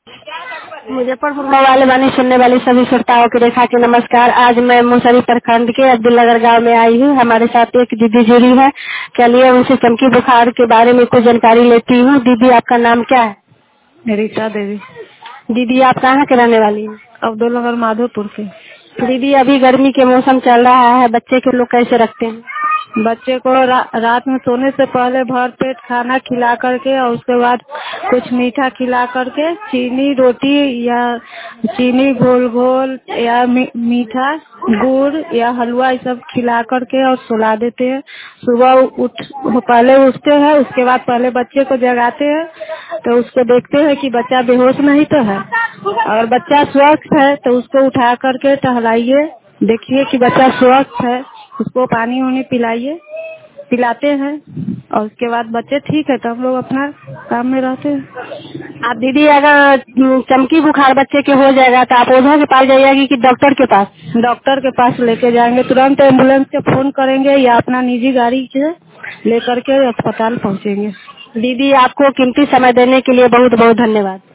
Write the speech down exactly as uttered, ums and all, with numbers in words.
मुजफ्फरपुर में वाले वाणी सुनने वाली सभी श्रोताओं की रेखा के नमस्कार। आज मैं मुसरी प्रखंड के अब्दुल्लागढ़ गांव में आई हूँ। हमारे साथ एक दीदी जुड़ी है। चलिए उनसे चमकी बुखार के बारे में कुछ जानकारी लेती हूँ। दीदी आपका नाम क्या है? रीता देवी। दीदी आप कहाँ के रहने वाली हैं? अब्दुल्लागढ़ माधोपुर के। दीदी अभी गर्मी के मौसम चल रहा है, बच्चे के लोग कैसे रखते हैं? बच्चे को रा, रात में सोने से पहले भर पेट खाना खिला करके और उसके बाद कुछ मीठा खिला करके चीनी रोटी या चीनी घोल घोल या मी, मीठा गुड़ या हलवा ये सब खिला करके और सुला देते हैं। सुबह उठ पहले उठते हैं, उसके बाद पहले बच्चे को जगाते हैं तो उसको देखते हैं कि बच्चा बेहोश नहीं तो है। अगर बच्चा स्वस्थ है तो उसको उठा करके टहलाइए, देखिए कि बच्चा स्वस्थ है, उसको पानी वानी पिलाइए, पिलाते हैं और उसके बाद बच्चे ठीक है तो हम लोग अपना काम में रहते हैं। आप दीदी अगर चमकी बुखार बच्चे के हो जाएगा तो आप ओझा के पास जाइएगी कि डॉक्टर के पास? डॉक्टर के पास लेके जाएंगे, तुरंत एम्बुलेंस से फोन करेंगे या अपना निजी गाड़ी से लेकर के अस्पताल पहुंचेंगे। दीदी आपको कीमती समय देने के लिए बहुत बहुत धन्यवाद।